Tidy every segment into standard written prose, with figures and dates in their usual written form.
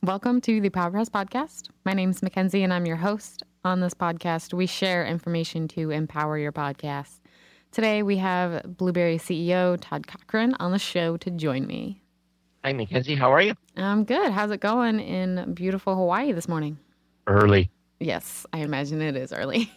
Welcome to the PowerPress Podcast. My name is Mackenzie and I'm your host. On this podcast, we share information to empower your podcast. Today, we have Blubrry CEO Todd Cochran on the show to join me. Hi, Mackenzie. How are you? I'm good. How's it going in beautiful Hawaii this morning? Early. Yes, I imagine it is early.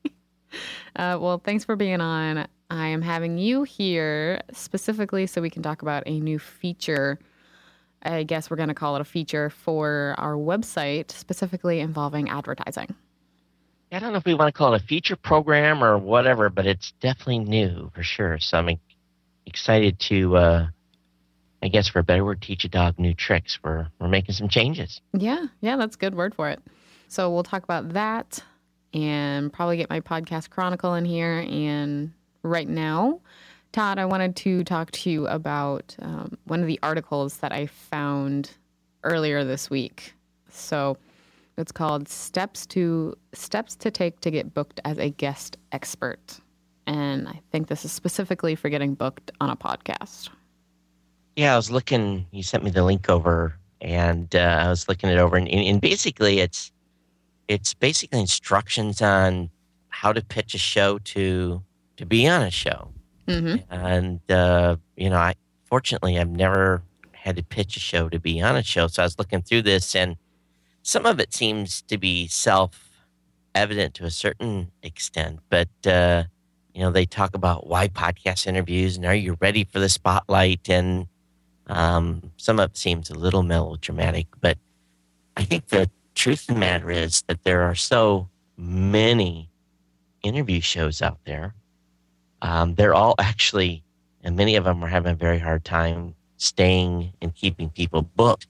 Well, thanks for being on. I am having you here specifically so we can talk about a new feature. I guess we're going to call it a feature for our website, specifically involving advertising. I don't know if we want to call it a feature program or whatever, but it's definitely new for sure. So I'm excited to, I guess for a better word, teach a dog new tricks. We're making some changes. Yeah, that's a good word for it. So we'll talk about that and probably get my podcast chronicle in here. And right now, Todd, I wanted to talk to you about one of the articles that I found earlier this week. So it's called Steps to Take to Get Booked as a Guest Expert. And I think this is specifically for getting booked on a podcast. Yeah, I was looking, you sent me the link over, and I was looking it over, and basically it's basically instructions on how to pitch a show to be on a show. Mm-hmm. And, fortunately, I've never had to pitch a show to be on a show. So I was looking through this, and some of it seems to be self-evident to a certain extent. But, they talk about why podcast interviews and are you ready for the spotlight? And some of it seems a little melodramatic. But I think the truth of the matter is that there are so many interview shows out there. They're all actually, and many of them are having a very hard time staying and keeping people booked.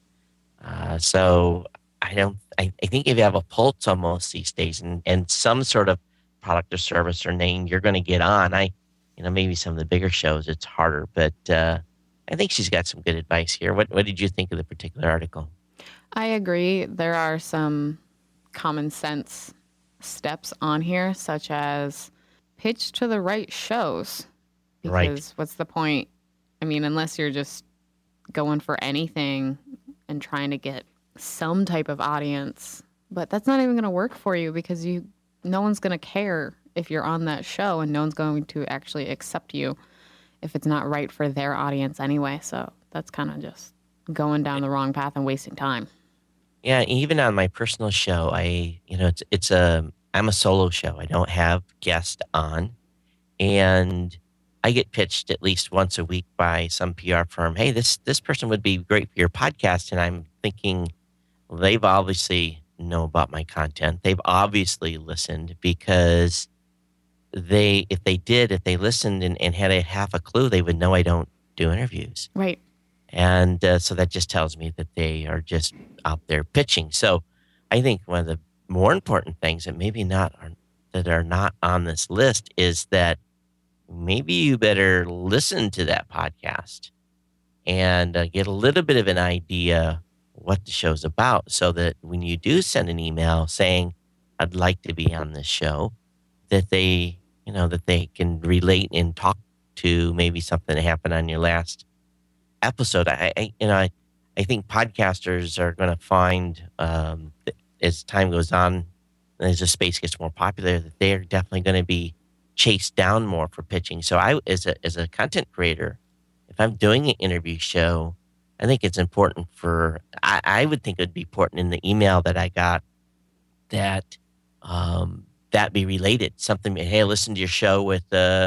So I think if you have a pulse on most these days and some sort of product or service or name you're going to get on, maybe some of the bigger shows, it's harder, but I think she's got some good advice here. What did you think of the particular article? I agree. There are some common sense steps on here, such as pitch to the right shows. Because Right. What's the point? I mean, unless you're just going for anything and trying to get some type of audience, but that's not even going to work for you because no one's going to care if you're on that show and no one's going to actually accept you if it's not right for their audience anyway. So that's kind of just going down the wrong path and wasting time. Yeah, even on my personal show, I'm a solo show. I don't have guests on, and I get pitched at least once a week by some PR firm. Hey, this person would be great for your podcast, and I'm thinking, well, they've obviously know about my content. They've obviously listened because if they listened and had a half a clue, they would know I don't do interviews. Right. And so that just tells me that they are just out there pitching. So I think one of the more important things that are not on this list is that maybe you better listen to that podcast and get a little bit of an idea what the show's about so that when you do send an email saying, I'd like to be on this show, that they can relate and talk to maybe something that happened on your last episode. I think podcasters are going to find as time goes on, as the space gets more popular, that they are definitely going to be chased down more for pitching. So I, as a content creator, if I'm doing an interview show, I think it's important I would think it would be important in the email that I got that that be related. Something, hey, listen to your show with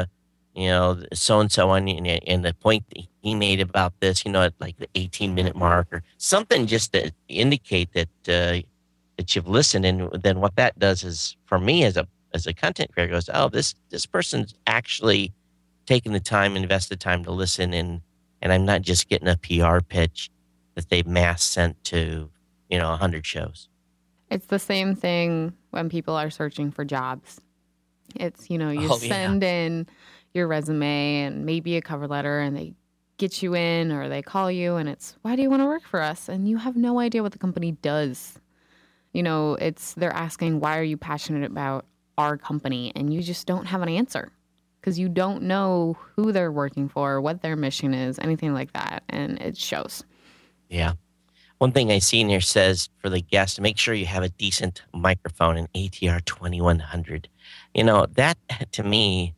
so-and-so on, and the point that he made about this, at like the 18-minute mark or something, just to indicate that you've listened. And then what that does is, for me as a content creator, goes, oh, this person's actually taken the time, invested time to listen, and I'm not just getting a PR pitch that they've mass sent to 100 shows. It's the same thing when people are searching for jobs. It's, send in your resume and maybe a cover letter and they get you in or they call you and it's, why do you want to work for us? And you have no idea what the company does. They're asking, why are you passionate about our company? And you just don't have an answer because you don't know who they're working for, what their mission is, anything like that. And it shows. Yeah. One thing I see in here says for the guest, make sure you have a decent microphone, an ATR 2100. That to me,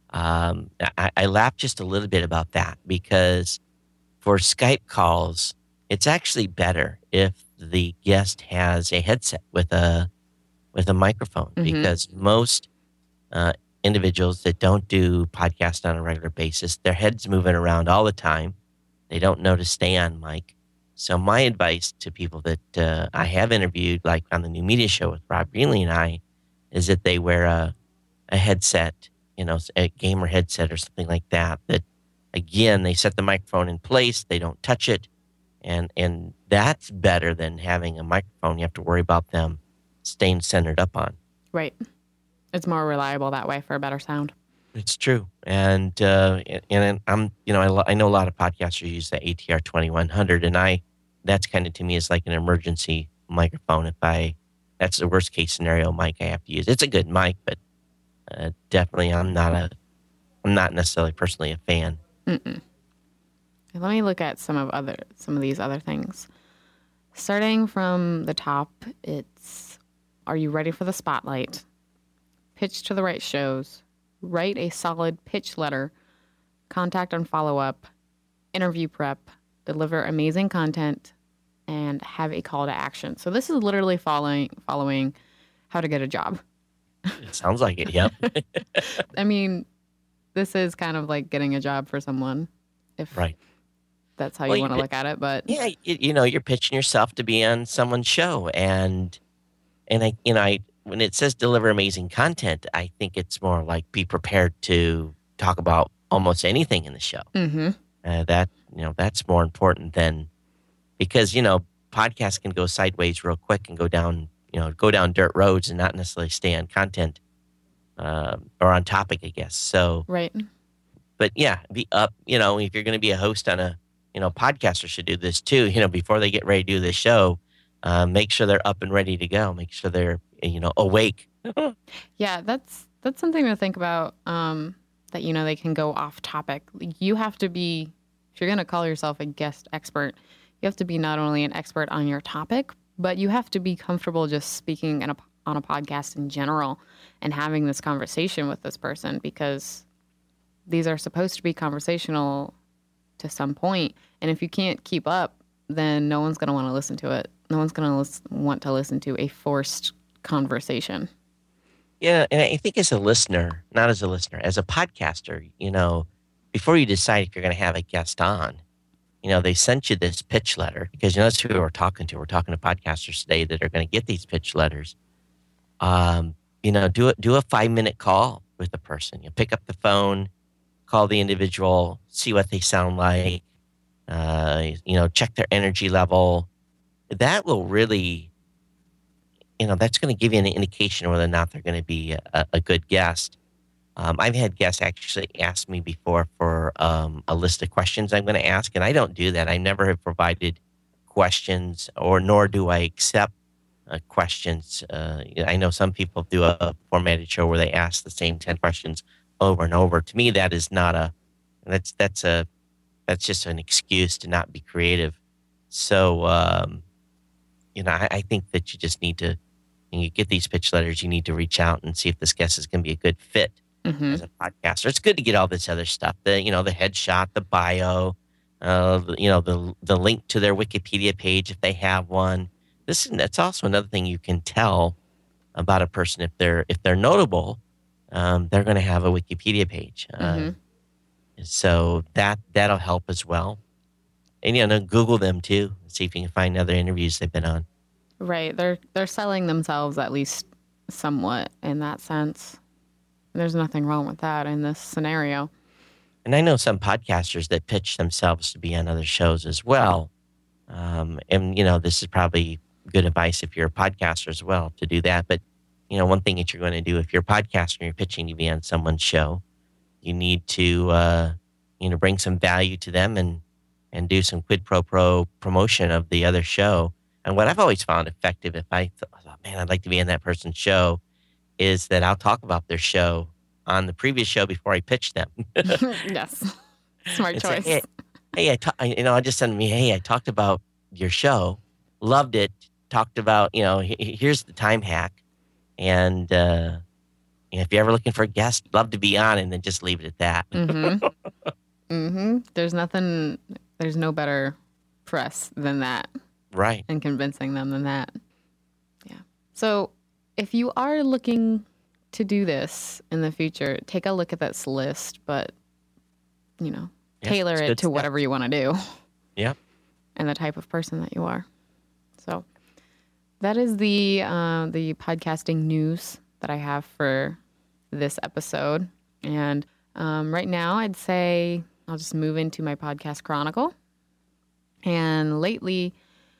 I laugh just a little bit about that because for Skype calls, it's actually better if the guest has a headset with a microphone because most uh, individuals that don't do podcasts on a regular basis, their head's moving around all the time. They don't know to stay on mic. So my advice to people that I have interviewed, like on the New Media Show with Rob Greenlee and I, is that they wear a headset, a gamer headset or something like that. That again, they set the microphone in place, they don't touch it, and that's better than having a microphone you have to worry about them staying centered up on. Right. It's more reliable that way for a better sound. It's true, and I'm I know a lot of podcasters use the ATR 2100, and that's kind of to me is like an emergency microphone. That's the worst case scenario mic I have to use. It's a good mic, but definitely I'm not necessarily personally a fan. Mm-mm. Let me look at some of these other things. Starting from the top, it's are you ready for the spotlight? Pitch to the right shows. Write a solid pitch letter. Contact and follow up. Interview prep. Deliver amazing content. And have a call to action. So this is literally following how to get a job. It sounds like it, yep. I mean, this is kind of like getting a job for someone. If right. That's how you want to look at it, but yeah, you're pitching yourself to be on someone's show, and I when it says deliver amazing content, I think it's more like be prepared to talk about almost anything in the show. Mm-hmm. That's more important than because podcasts can go sideways real quick and go down dirt roads and not necessarily stay on content or on topic, I guess. So right. But yeah, be up. If you're going to be a host on a podcasters should do this too. Before they get ready to do the show, make sure they're up and ready to go. Make sure they're awake. Yeah, that's something to think about. That they can go off topic. You have to be, if you're going to call yourself a guest expert, you have to be not only an expert on your topic, but you have to be comfortable just speaking on a podcast in general and having this conversation with this person because these are supposed to be conversational to some point. And if you can't keep up, then no one's going to want to listen to it. No one's going to want to listen to a forced conversation. Yeah, and I think as a listener, not as a listener, as a podcaster, before you decide if you're going to have a guest on, they sent you this pitch letter because that's who we're talking to. We're talking to podcasters today that are going to get these pitch letters. Do a 5-minute call with the person. You pick up the phone, call the individual, see what they sound like, check their energy level. That will really, that's going to give you an indication of whether or not they're going to be a good guest. I've had guests actually ask me before for a list of questions I'm going to ask, and I don't do that. I never have provided questions, nor do I accept questions. I know some people do a formatted show where they ask the same 10 questions over and over. To me, that is not that's just an excuse to not be creative. So, I think that you just need to, when you get these pitch letters, you need to reach out and see if this guest is going to be a good fit as a podcaster. It's good to get all this other stuff, the headshot, the bio, the link to their Wikipedia page if they have one. That's also another thing you can tell about a person if they're notable. They're going to have a Wikipedia page. So that'll help as well. And Google them too, see if you can find other interviews they've been on. Right. They're selling themselves at least somewhat in that sense. There's nothing wrong with that in this scenario. And I know some podcasters that pitch themselves to be on other shows as well. This is probably good advice if you're a podcaster as well to do that. But, one thing that you're going to do if you're a podcaster and you're pitching to be on someone's show, you need to, bring some value to them and do some quid pro quo promotion of the other show. And what I've always found effective if I thought, man, I'd like to be on that person's show, is that I'll talk about their show on the previous show before I pitch them. Yes. Smart choice. Say, hey, I just send me, hey, I talked about your show. loved it. Talked about, here's the time hack. And if you're ever looking for a guest, love to be on, and then just leave it at that. Mm-hmm. Mm-hmm. There's no better press than that. Right. And convincing them than that. Yeah. So if you are looking to do this in the future, take a look at this list, but, tailor it to whatever you want to do. Yeah. And the type of person that you are. So that is the podcasting news that I have for this episode. And right now, I'd say I'll just move into my podcast chronicle. And lately,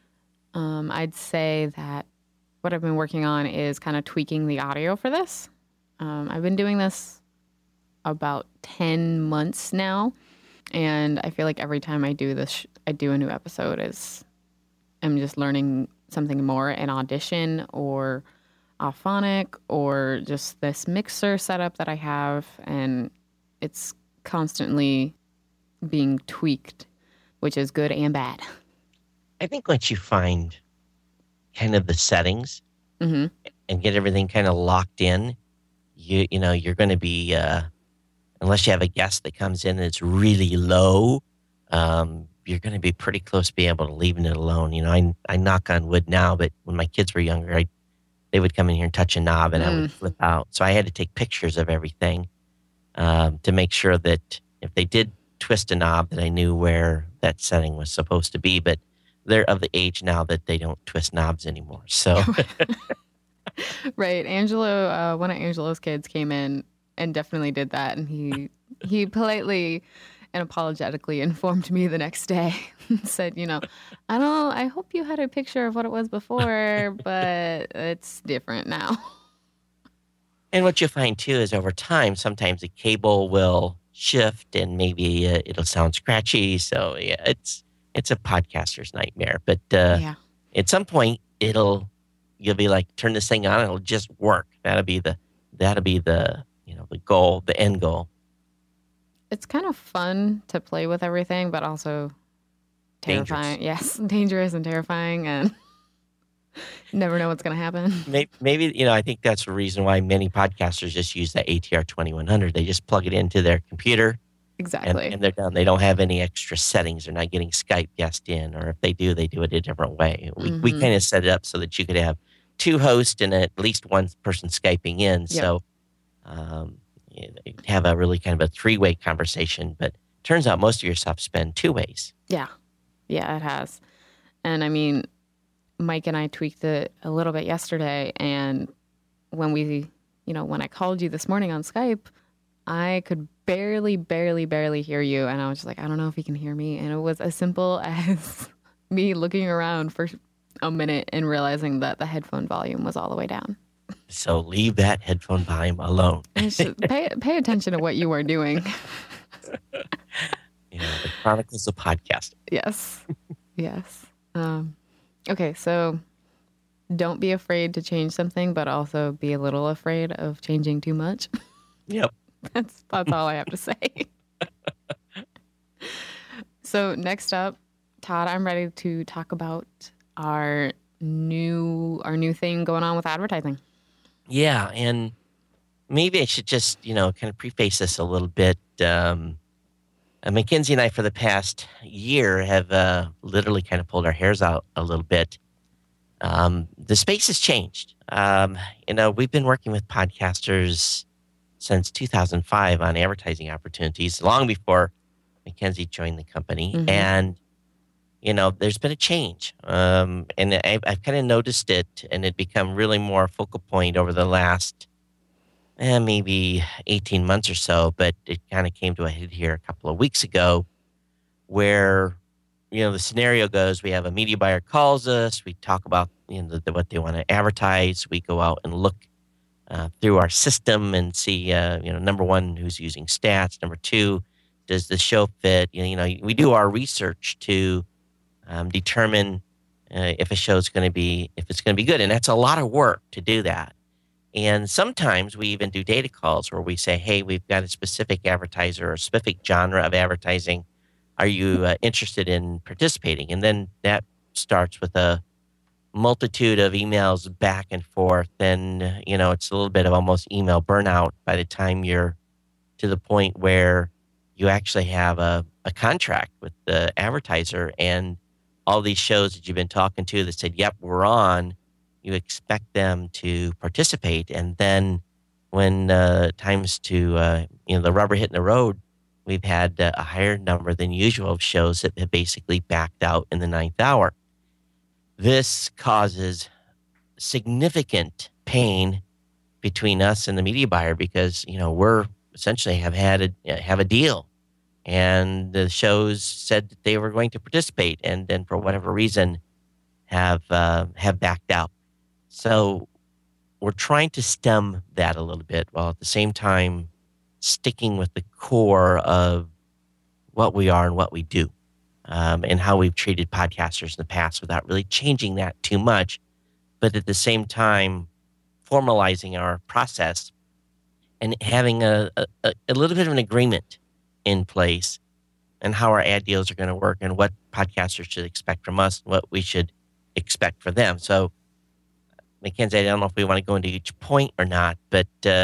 I'd say that what I've been working on is kind of tweaking the audio for this. I've been doing this about 10 months now. And I feel like every time I do this, I do a new episode, I'm just learning something more in Audition or Auphonic or just this mixer setup that I have. And it's constantly being tweaked, which is good and bad. I think once you find kind of the settings Mm-hmm. and get everything kind of locked in, you're going to be, unless you have a guest that comes in and it's really low, you're going to be pretty close to being able to leaving it alone. I knock on wood now, but when my kids were younger, they would come in here and touch a knob and I would flip out. So I had to take pictures of everything to make sure that if they did twist a knob, that I knew where that setting was supposed to be. But they're of the age now that they don't twist knobs anymore. So, right. Angelo, one of Angelo's kids came in and definitely did that. And he politely and apologetically informed me the next day and said, I hope you had a picture of what it was before, but it's different now. And what you find too is over time, sometimes the cable will shift and maybe it'll sound scratchy. So yeah, it's a podcaster's nightmare. But at some point you'll be like, turn this thing on, and it'll just work. That'll be the the goal, the end goal. It's kind of fun to play with everything, but also terrifying. Dangerous. Yes, dangerous and terrifying, and never know what's going to happen. Maybe I think that's the reason why many podcasters just use that ATR 2100. They just plug it into their computer. Exactly. And they're done. They don't have any extra settings. They're not getting Skype guest in, or if they do it a different way. We kind of set it up so that you could have two hosts and at least one person Skyping in. Yep. So have a really kind of a three-way conversation. But turns out most of your stuff's been two ways. Yeah. Yeah, it has. And I mean, Mike and I tweaked it a little bit yesterday. And when when I called you this morning on Skype, I could barely hear you. And I was just like, I don't know if he can hear me. And it was as simple as me looking around for a minute and realizing that the headphone volume was all the way down. So leave that headphone volume alone. Pay attention to what you are doing. The Chronicles of Podcasting. Yes. Yes. Okay, so don't be afraid to change something, but also be a little afraid of changing too much. Yep. That's all I have to say. So next up, Todd, I'm ready to talk about our new thing going on with advertising. Yeah, and maybe I should just, kind of preface this a little bit. Mackenzie and I, for the past year, have literally kind of pulled our hairs out a little bit. The space has changed. We've been working with podcasters since 2005 on advertising opportunities, long before Mackenzie joined the company. Mm-hmm. And, there's been a change. And I've kind of noticed it, and it become really more focal point over the last maybe 18 months or so. But it kind of came to a head here a couple of weeks ago where, the scenario goes, we have a media buyer calls us, we talk about, what they want to advertise. We go out and look through our system and see, number one, who's using stats. Number two, does the show fit? We do our research to determine if a show's going to be good. And that's a lot of work to do that. And sometimes we even do data calls where we say, hey, we've got a specific advertiser or a specific genre of advertising. Are you interested in participating? And then that starts with a multitude of emails back and forth, and it's a little bit of almost email burnout by the time you're to the point where you actually have a contract with the advertiser, and all these shows that you've been talking to that said, yep, we're on, you expect them to participate. And then when times to, the rubber hitting the road, we've had a higher number than usual of shows that have basically backed out in the ninth hour. This causes significant pain between us and the media buyer because, we're essentially have a deal, and the shows said that they were going to participate, and then for whatever reason have backed out. So we're trying to stem that a little bit while at the same time sticking with the core of what we are and what we do, and how we've treated podcasters in the past without really changing that too much, but at the same time formalizing our process and having a little bit of an agreement in place and how our ad deals are going to work and what podcasters should expect from us and what we should expect for them. So, Mackenzie, I don't know if we want to go into each point or not, but,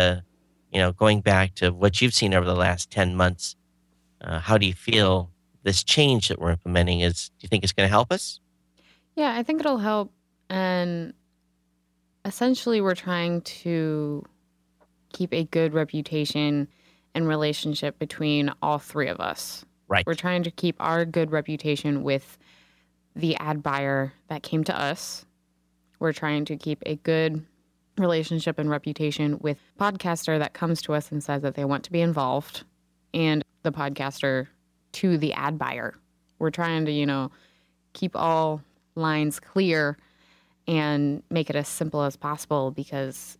going back to what you've seen over the last 10 months, how do you feel this change that we're implementing do you think it's going to help us? Yeah, I think it'll help. And essentially, we're trying to keep a good reputation and relationship between all three of us. Right. We're trying to keep our good reputation with the ad buyer that came to us. We're trying to keep a good relationship and reputation with podcaster that comes to us and says that they want to be involved, and the podcaster to the ad buyer. We're trying to, keep all lines clear and make it as simple as possible because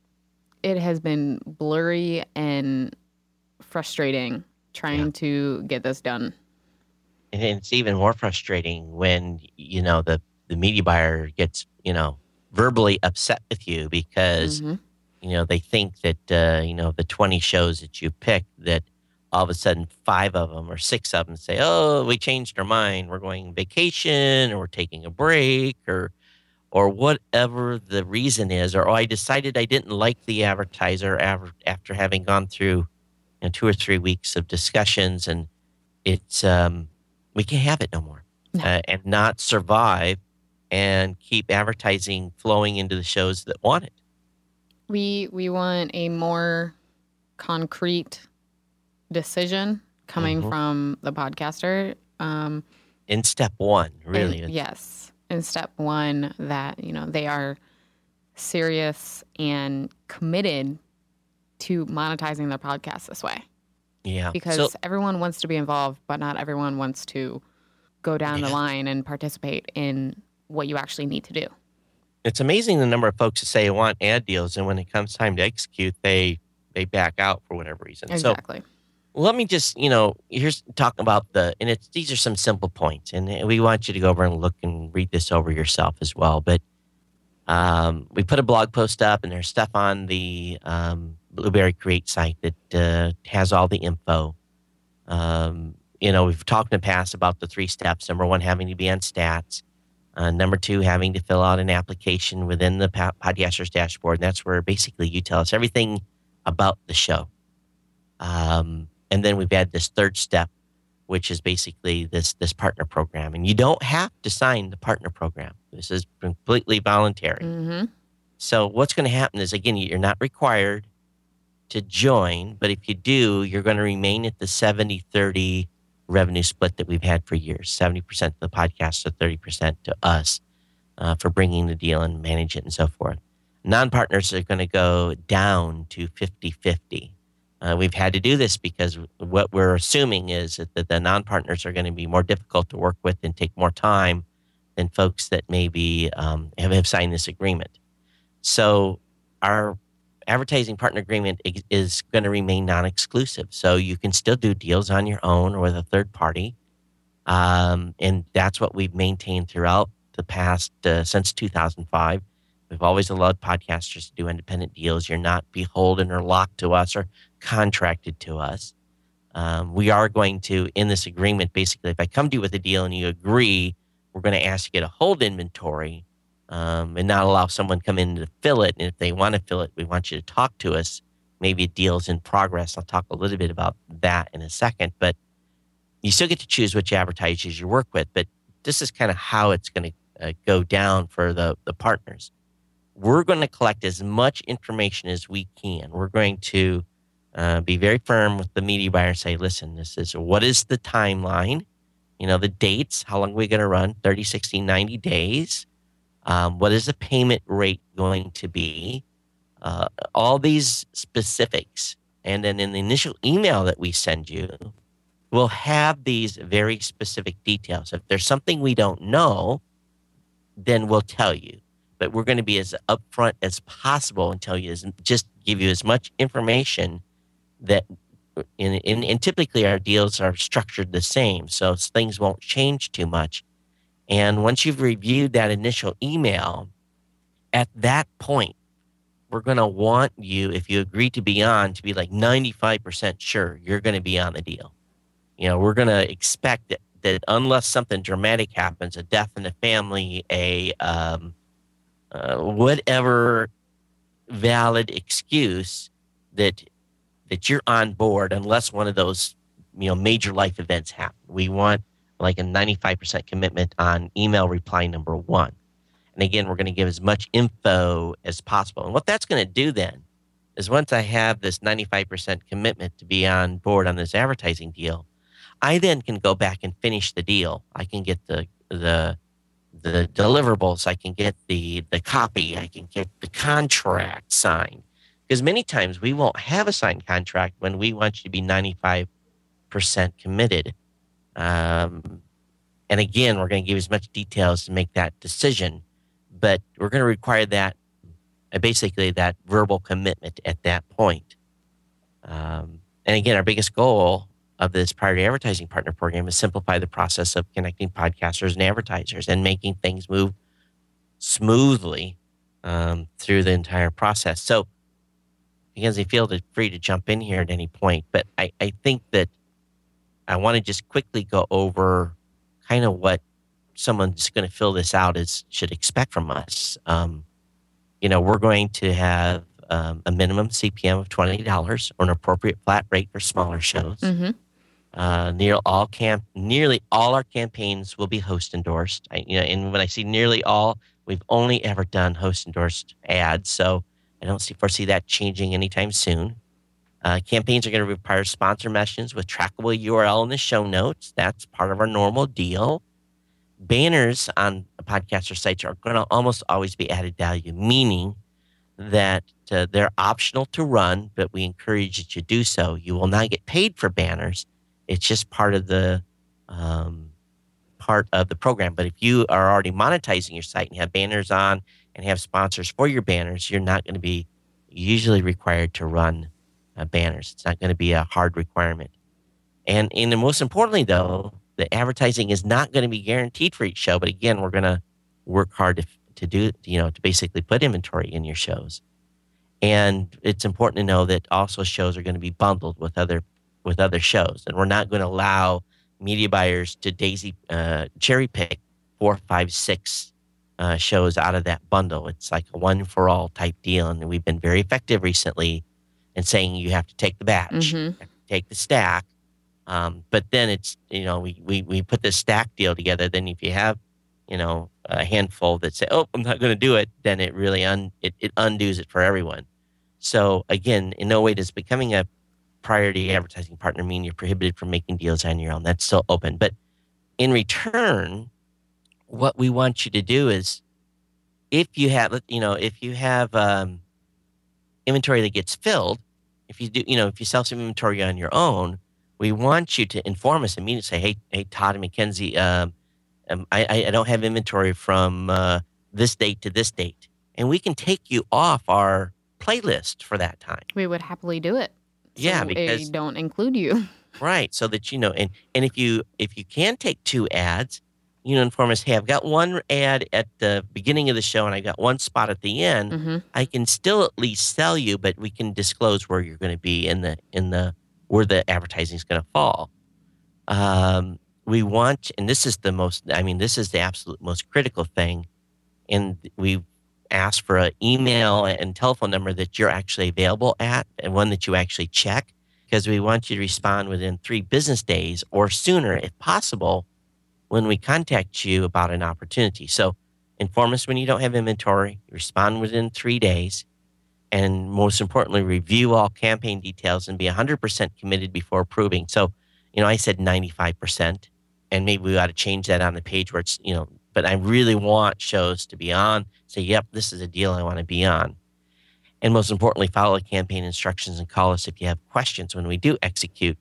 it has been blurry and frustrating trying to get this done. And it's even more frustrating when, the media buyer gets, verbally upset with you because, they think that, the 20 shows that you pick, that all of a sudden 5 of them or 6 of them say, oh, we changed our mind. We're going on vacation, or we're taking a break, or whatever the reason is, or I decided I didn't like the advertiser after having gone through 2 or 3 weeks of discussions, and it's we can't have it no more, and not survive and keep advertising flowing into the shows that want it. We want a more concrete decision coming from the podcaster. In step one, really. Yes. In step one, that, they are serious and committed to monetizing their podcast this way. Yeah. Because everyone wants to be involved, but not everyone wants to go down the line and participate in what you actually need to do. It's amazing the number of folks who say they want ad deals, and when it comes time to execute, they back out for whatever reason. Exactly. So let me just, here's talking about these are some simple points, and we want you to go over and look and read this over yourself as well. But we put a blog post up, and there's stuff on the Blueberry Create site that has all the info. We've talked in the past about the 3 steps. Number 1, having to be on stats. Number 2, having to fill out an application within the podcaster's dashboard. And that's where basically you tell us everything about the show. And then we've had this 3rd step, which is basically this partner program. And you don't have to sign the partner program. This is completely voluntary. Mm-hmm. So what's going to happen is, again, you're not required to join, but if you do, you're going to remain at the 70-30 revenue split that we've had for years. 70% to the podcast, so 30% to us for bringing the deal and manage it and so forth. Non-partners are going to go down to 50-50. We've had to do this because what we're assuming is that the non-partners are going to be more difficult to work with and take more time than folks that maybe have signed this agreement. So our advertising partner agreement is going to remain non-exclusive. So you can still do deals on your own or with a third party. And that's what we've maintained throughout the past, since 2005. We've always allowed podcasters to do independent deals. You're not beholden or locked to us or contracted to us. We are going to, in this agreement, basically, if I come to you with a deal and you agree, we're going to ask you to hold inventory and not allow someone come in to fill it. And if they want to fill it, we want you to talk to us. Maybe a deal's in progress. I'll talk a little bit about that in a second. But you still get to choose which advertisers you work with. But this is kind of how it's going to go down for the partners. We're going to collect as much information as we can. We're going to be very firm with the media buyer and say, listen, what is the timeline? The dates, how long are we going to run? 30, 60, 90 days. What is the payment rate going to be? All these specifics. And then in the initial email that we send you, we'll have these very specific details. If there's something we don't know, then we'll tell you. But we're going to be as upfront as possible and tell you, just give you as much information that, and typically our deals are structured the same, so things won't change too much. And once you've reviewed that initial email, at that point, we're going to want you, if you agree to be on, to be like 95% sure you're going to be on the deal. We're going to expect that unless something dramatic happens, a death in the family, whatever valid excuse, that you're on board unless one of those major life events happen. We want like a 95% commitment on email reply number 1. And again, we're going to give as much info as possible. And what that's going to do then is once I have this 95% commitment to be on board on this advertising deal, I then can go back and finish the deal. I can get the deliverables. I can get the copy. I can get the contract signed. Because many times we won't have a signed contract when we want you to be 95% committed. And again, we're going to give as much details to make that decision. But we're going to require that, basically that verbal commitment at that point. And again, our biggest goal of this Priority Advertising Partner Program is simplify the process of connecting podcasters and advertisers and making things move smoothly through the entire process. So, again, you feel free to jump in here at any point, but I think that I want to just quickly go over kind of what someone who's going to fill this out should expect from us. We're going to have a minimum CPM of $20 or an appropriate flat rate for smaller shows. Mm-hmm. Nearly all our campaigns will be host endorsed. And when I say nearly all, we've only ever done host endorsed ads, so I don't foresee that changing anytime soon. Campaigns are going to require sponsor mentions with trackable URL in the show notes. That's part of our normal deal. Banners on podcaster sites are going to almost always be added value, meaning that they're optional to run, but we encourage you to do so. You will not get paid for banners. It's just part of the program. But if you are already monetizing your site and have banners on and have sponsors for your banners, you're not going to be usually required to run banners. It's not going to be a hard requirement. And most importantly, though, the advertising is not going to be guaranteed for each show. But again, we're going to work hard to do, to basically put inventory in your shows. And it's important to know that also shows are going to be bundled with other shows, and we're not going to allow media buyers to cherry pick 4, 5, 6 shows out of that bundle. It's like a one for all type deal, and we've been very effective recently in saying you have to take the batch, Mm-hmm. you have to take the stack. But then it's we put this stack deal together. Then if you have a handful that say, "Oh, I'm not going to do it," then it really it undoes it for everyone. So again, in no way does becoming a priority advertising partner mean you're prohibited from making deals on your own. That's still open. But in return, what we want you to do is, if you have inventory that gets filled, if you sell some inventory on your own, we want you to inform us immediately. Say, hey, Todd and Mackenzie, I don't have inventory from this date to this date, and we can take you off our playlist for that time. We would happily do it. Yeah, so because they don't include you. Right, so that and if you can take 2 ads, inform us. Hey, I've got 1 ad at the beginning of the show, and I got 1 spot at the end. Mm-hmm. I can still at least sell you, but we can disclose where you're going to be in the where the advertising is going to fall. We want, and this is the absolute most critical thing, and we ask for an email and telephone number that you're actually available at and one that you actually check, because we want you to respond within 3 business days or sooner if possible when we contact you about an opportunity. So inform us when you don't have inventory, respond within 3 days, and most importantly, review all campaign details and be 100% committed before approving. So, I said 95%, and maybe we ought to change that on the page where it's, but I really want shows to be on, say, yep, this is a deal I want to be on. And most importantly, follow the campaign instructions and call us if you have questions when we do execute.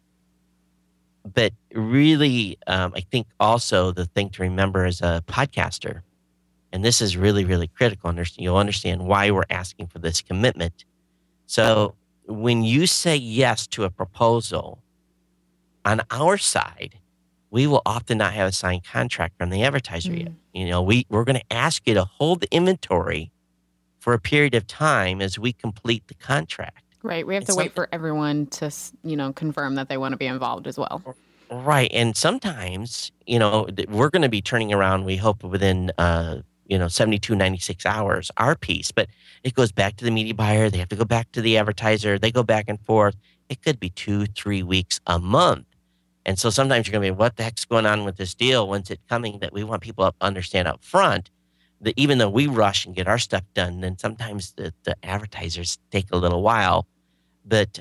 But really, I think also the thing to remember as a podcaster, and this is really, really critical, you'll understand why we're asking for this commitment. So when you say yes to a proposal, on our side, we will often not have a signed contract from the advertiser yet. We're going to ask you to hold the inventory for a period of time as we complete the contract. Right. We have to wait for everyone to, confirm that they want to be involved as well. Right. And sometimes, we're going to be turning around, we hope, within 72, 96 hours, our piece, but it goes back to the media buyer. They have to go back to the advertiser. They go back and forth. It could be 2-3 weeks, a month. And so sometimes you're going to be, what the heck's going on with this deal? When's it coming? That we want people to understand up front that even though we rush and get our stuff done, then sometimes the advertisers take a little while. But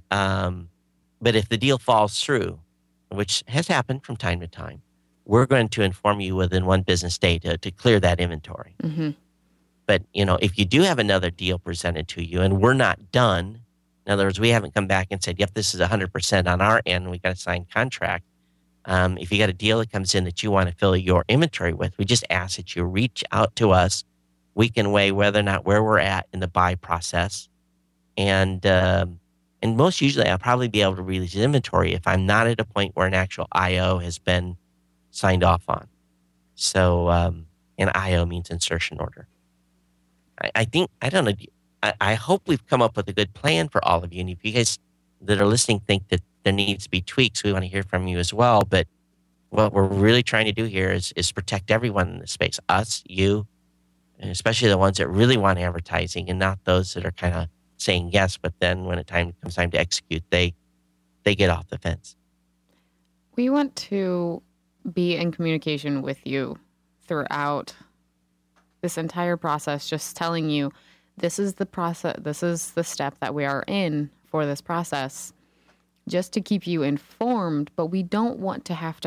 if the deal falls through, which has happened from time to time, we're going to inform you within 1 business day to clear that inventory. Mm-hmm. But, if you do have another deal presented to you and we're not done, in other words, we haven't come back and said, yep, this is 100% on our end, we got a signed contract. If you got a deal that comes in that you want to fill your inventory with, we just ask that you reach out to us. We can weigh whether or not where we're at in the buy process. And most usually I'll probably be able to release the inventory if I'm not at a point where an actual IO has been signed off on. So an IO means insertion order. I think, I don't know, I hope we've come up with a good plan for all of you. And if you guys that are listening think that there needs to be tweaks, we want to hear from you as well. But what we're really trying to do here is protect everyone in this space, us, you, and especially the ones that really want advertising and not those that are kind of saying yes, but then when it comes time to execute, they get off the fence. We want to be in communication with you throughout this entire process, just telling you this is the process, this is the step that we are in for this process, just to keep you informed. But we don't want to have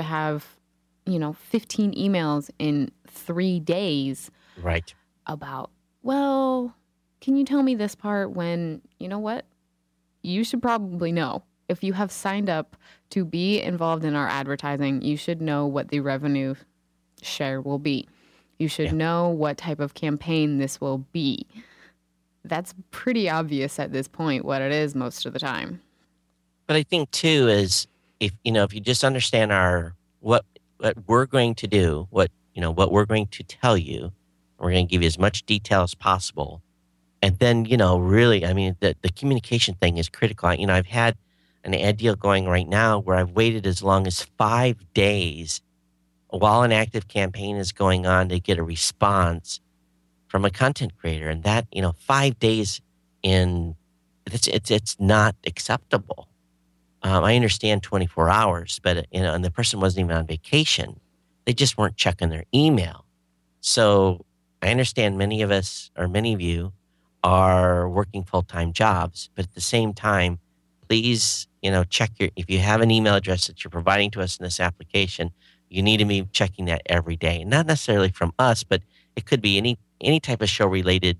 15 emails in 3 days. Right. About, well, can you tell me this part when, you know what? You should probably know. If you have signed up to be involved in our advertising, you should know what the revenue share will be. You should know what type of campaign this will be. That's pretty obvious at this point what it is most of the time. But I think too is if you just understand what we're going to do, what we're going to tell you, we're going to give you as much detail as possible. And then, really, I mean, the communication thing is critical. I've had an ad deal going right now where I've waited as long as 5 days while an active campaign is going on to get a response from a content creator. And that, 5 days in, it's not acceptable. I understand 24 hours, but, and the person wasn't even on vacation. They just weren't checking their email. So I understand many of you are working full-time jobs, but at the same time, please, check if you have an email address that you're providing to us in this application, you need to be checking that every day. Not necessarily from us, but it could be any type of show related,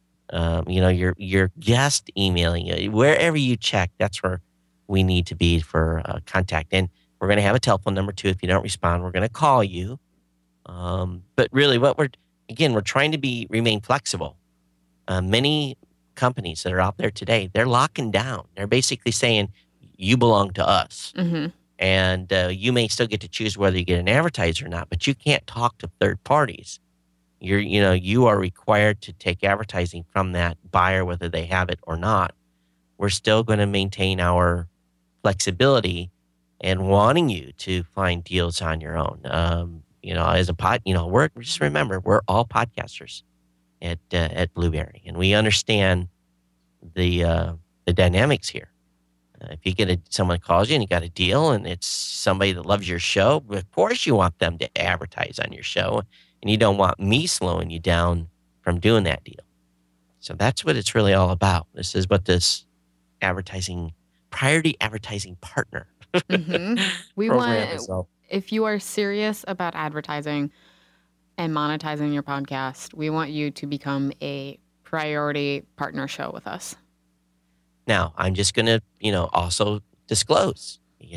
your guest emailing you. Wherever you check, that's where we need to be for contact. And we're going to have a telephone number too. If you don't respond, we're going to call you. But really we're trying to remain flexible. Many companies that are out there today, they're locking down. They're basically saying, you belong to us. Mm-hmm. And you may still get to choose whether you get an advertiser or not, but you can't talk to third parties. You are required to take advertising from that buyer, whether they have it or not. We're still going to maintain our flexibility and wanting you to find deals on your own. As a just remember, we're all podcasters. at Blueberry, and we understand the dynamics here. If you get someone calls you and you got a deal and it's somebody that loves your show, of course you want them to advertise on your show, and you don't want me slowing you down from doing that deal. So that's what it's really all about. This is what this priority advertising partner We program want, is all. if you are serious about advertising and monetizing your podcast, we want you to become a priority partner show with us. Now, I'm just going to, also disclose,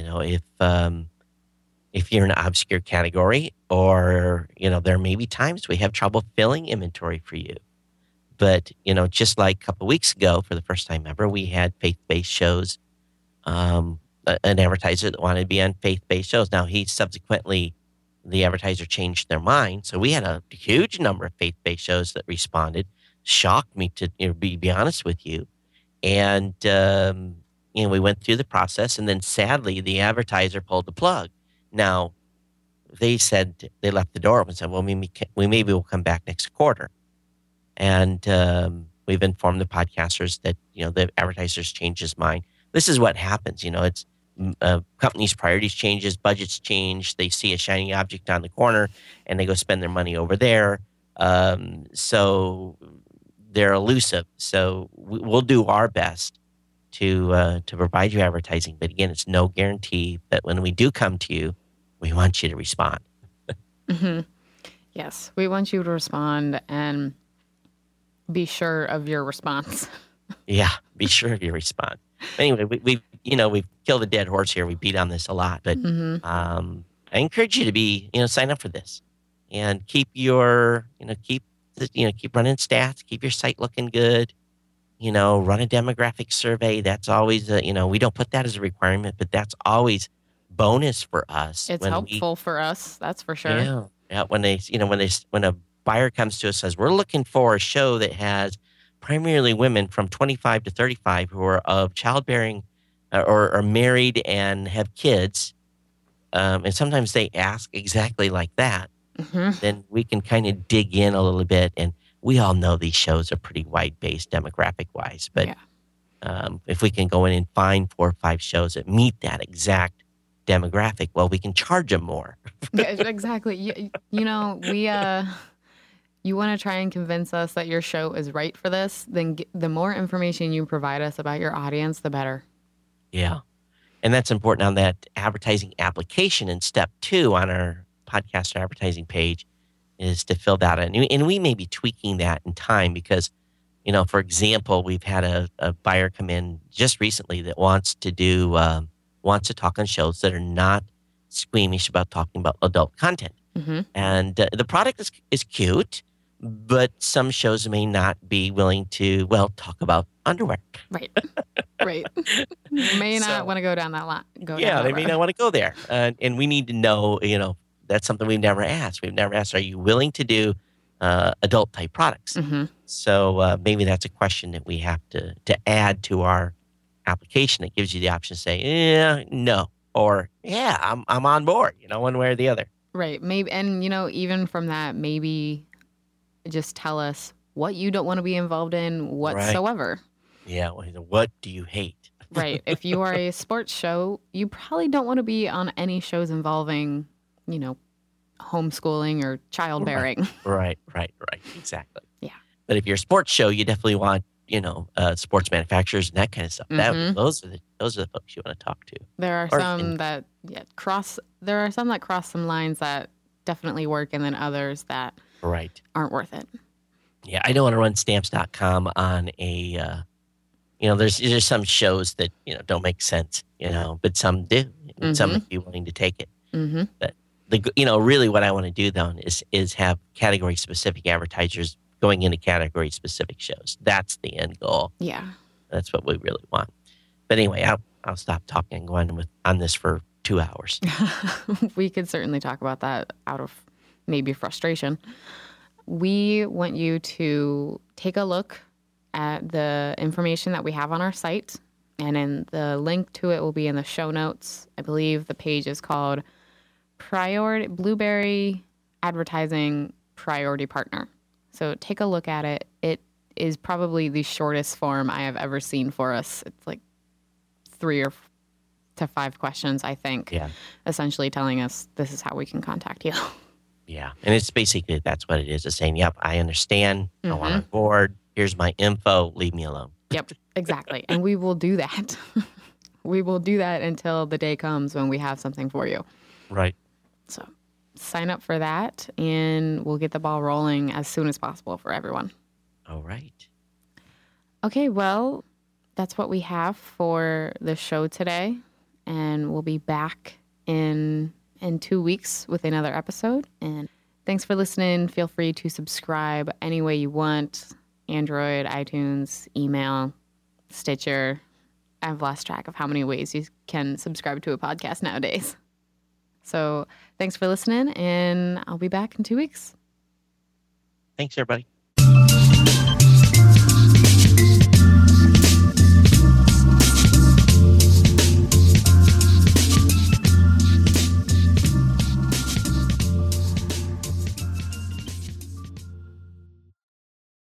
if you're in an obscure category or, there may be times we have trouble filling inventory for you. But, just like a couple of weeks ago, for the first time ever, we had faith-based shows, an advertiser that wanted to be on faith-based shows. Now, the advertiser changed their mind. So we had a huge number of faith-based shows that responded. Shocked me to be honest with you. And, we went through the process, and then sadly, the advertiser pulled the plug. Now, they said they left the door open and said, well, maybe we'll come back next quarter. And we've informed the podcasters that, the advertisers changed his mind. This is what happens. It's companies' priorities changes, budgets change. They see a shiny object on the corner, and they go spend their money over there. So they're elusive. So we'll do our best to provide you advertising. But again, it's no guarantee that when we do come to you, we want you to respond. Yes, we want you to respond and be sure of your response. Yeah, be sure of your response. Anyway, we've killed a dead horse here. We beat on this a lot, but I encourage you to sign up for this and keep running stats, keep your site looking good. Run a demographic survey. That's always we don't put that as a requirement, but that's always bonus for us. It's helpful for us, that's for sure. Yeah. When a buyer comes to us and says we're looking for a show that has primarily women from 25 to 35 who are of childbearing or are married and have kids, and sometimes they ask exactly like that, then we can kind of dig in a little bit. And we all know these shows are pretty wide-based demographic-wise, but if we can go in and find 4 or 5 shows that meet that exact demographic, well, we can charge them more. Yeah, exactly. You want to try and convince us that your show is right for this, then the more information you provide us about your audience, the better. Yeah. And that's important on that advertising application. In step 2 on our podcast advertising page is to fill that in. And we may be tweaking that in time because, for example, we've had a buyer come in just recently that wants to talk on shows that are not squeamish about talking about adult content. And the product is cute, but some shows may not be willing to, talk about underwear. Right. May not want to go down that line. They may not want to go there. And we need to know, that's something we've never asked. We've never asked, are you willing to do adult type products? So maybe that's a question that we have to add to our application. It gives you the option to say, yeah, no, or yeah, I'm on board, one way or the other. Right. Maybe, and even from that, maybe just tell us what you don't want to be involved in whatsoever. Right. Yeah. What do you hate? Right. If you are a sports show, you probably don't want to be on any shows involving, homeschooling or childbearing. Right. Exactly. Yeah. But if you're a sports show, you definitely want, sports manufacturers and that kind of stuff. Those are the folks you want to talk to. There are some that cross some lines that definitely work, and then others that aren't worth it. Yeah, I don't want to run stamps.com on a there's some shows that don't make sense, but some do. And some would be willing to take it. But really what I want to do though is have category specific advertisers going into category specific shows. That's the end goal. Yeah. That's what we really want. But anyway, I'll stop talking and go on this for 2 hours. We could certainly talk about that out of maybe frustration. We want you to take a look at the information that we have on our site, and the link to it will be in the show notes. I believe the page is called Blueberry Advertising Priority Partner. So take a look at it. It is probably the shortest form I have ever seen for us. It's like 3 to 5 questions, I think, essentially telling us this is how we can contact you. Yeah. And it's basically, that's what it is. It's saying, yep, I understand. I want on board. Here's my info. Leave me alone. Yep, exactly. And we will do that. We will do that until the day comes when we have something for you. Right. So sign up for that, and we'll get the ball rolling as soon as possible for everyone. All right. Okay, well, that's what we have for the show today. And we'll be back in 2 weeks with another episode. And thanks for listening. Feel free to subscribe any way you want. Android, iTunes, email, Stitcher. I've lost track of how many ways you can subscribe to a podcast nowadays. So thanks for listening, and I'll be back in 2 weeks. Thanks, everybody.